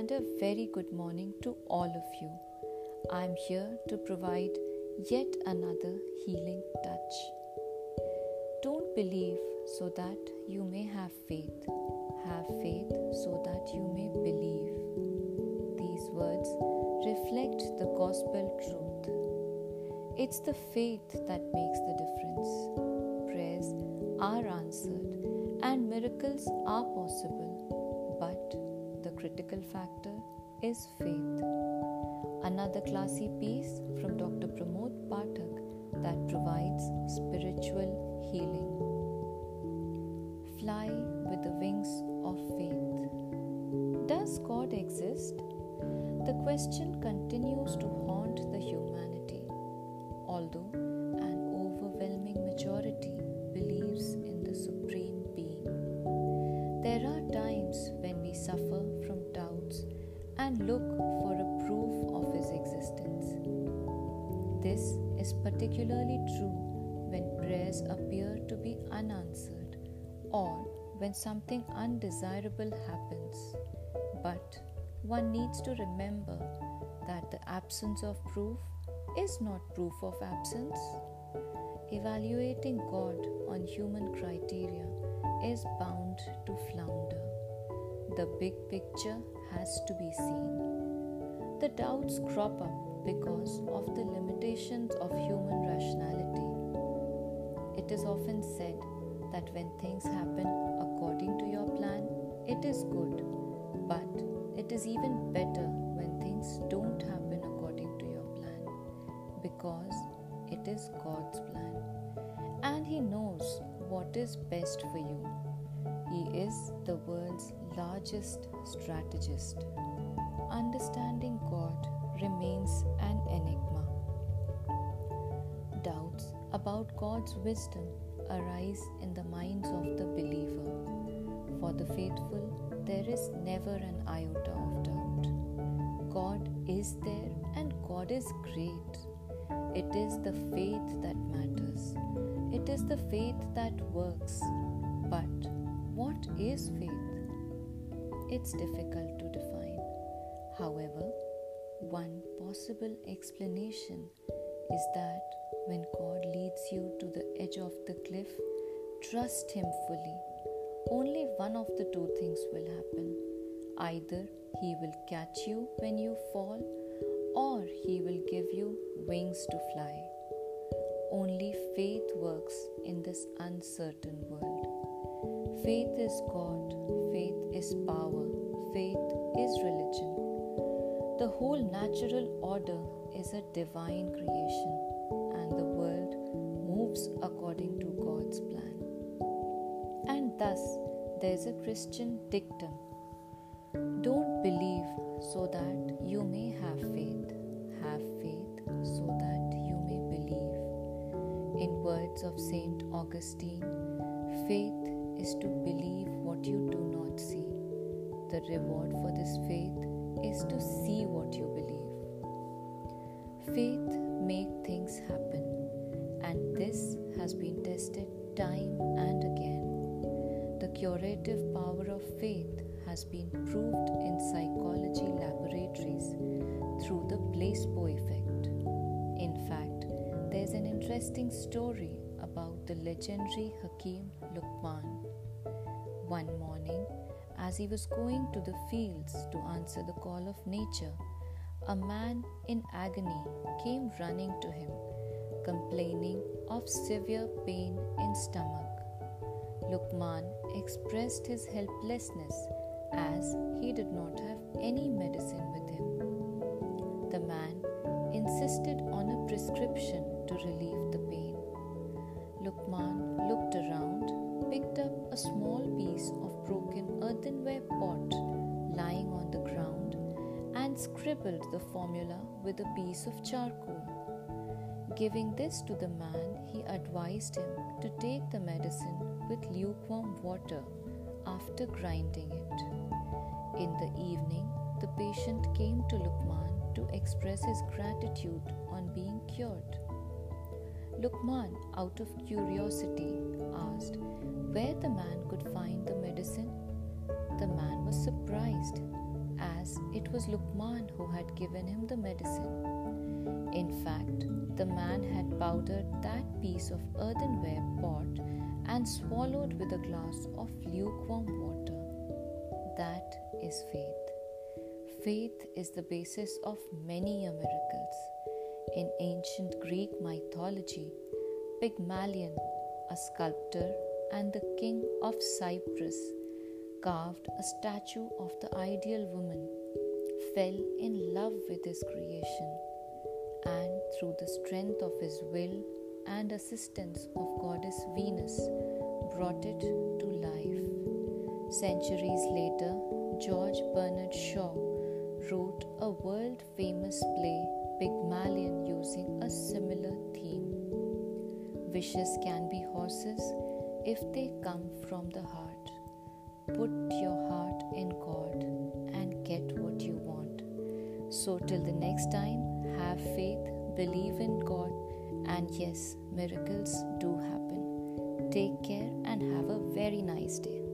and a very good morning to all of you. I'm here to provide yet another healing touch. Don't believe so that you may have faith. Have faith so that you may believe. These words reflect the gospel truth. It's the faith that makes the difference. Prayers are answered and miracles are possible, but the critical factor is faith. Another classy piece from Dr. Pramod Pathak that provides spiritual healing. Fly with the wings of faith. Does God exist? The question continues to haunt the humanity, although an overwhelming majority believes in the supreme being. There are times when we suffer from doubts and look for a proof of his existence. This is particularly true when prayers appear to be unanswered or when something undesirable happens. But one needs to remember that the absence of proof is not proof of absence. Evaluating God on human criteria is bound to flounder. The big picture has to be seen. The doubts crop up because of the limitations of human rationality. It is often said that when things happen according to your plan, it is good, but it is even better when things don't happen according to your plan, because it is God's plan, and He knows what is best for you. He is the world's largest strategist. Understanding God remains an enigma. Doubts about God's wisdom arise in the minds of the believer. For the faithful, there is never an iota of doubt. God is there and God is great. It is the faith that matters. It is the faith that works. But what is faith? It's difficult to define. However, one possible explanation is that when God leads you to the edge of the cliff, trust Him fully. Only one of the two things will happen. Either He will catch you when you fall, or He will give you wings to fly. Only faith works in this uncertain world. Faith is God, faith is power, faith is religion. The whole natural order is a divine creation, and the world moves according to God's plan. And thus, there is a Christian dictum: don't believe so that you may have faith. Have faith so that you may believe. In words of Saint Augustine, faith is to believe what you do not see. The reward for this faith is to see what you believe. Faith makes things happen, and this has been tested time and again. The curative power of faith has been proved in psychology laboratories through the placebo effect. In fact, there's an interesting story about the legendary Hakim Luqman. One morning, as he was going to the fields to answer the call of nature, a man in agony came running to him, complaining of severe pain in stomach. Luqman expressed his helplessness as he did not have any medicine with him. The man insisted on a prescription to relieve the pain. Luqman looked around, picked up a small piece of broken earthenware pot lying on the ground, and scribbled the formula with a piece of charcoal. Giving this to the man, he advised him to take the medicine with lukewarm water after grinding it. In the evening, the patient came to Luqman to express his gratitude on being cured. Luqman, out of curiosity, asked where the man could find the medicine. The man was surprised, as as it was Lukman who had given him the medicine. In fact, the man had powdered that piece of earthenware pot and swallowed with a glass of lukewarm water. That is faith. Faith is the basis of many miracles. In ancient Greek mythology, Pygmalion, a sculptor and the king of Cyprus, carved a statue of the ideal woman, fell in love with his creation, and through the strength of his will and assistance of goddess Venus, brought it to life. Centuries later, George Bernard Shaw wrote a world-famous play, Pygmalion, using a similar theme. Wishes can be horses if they come from the heart. Put your heart in God and get what you want. So till the next time, have faith, believe in God, and yes, miracles do happen. Take care and have a very nice day.